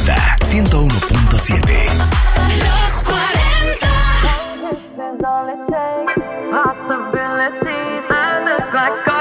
40, 101.7. Los 40. Possibilities, I look like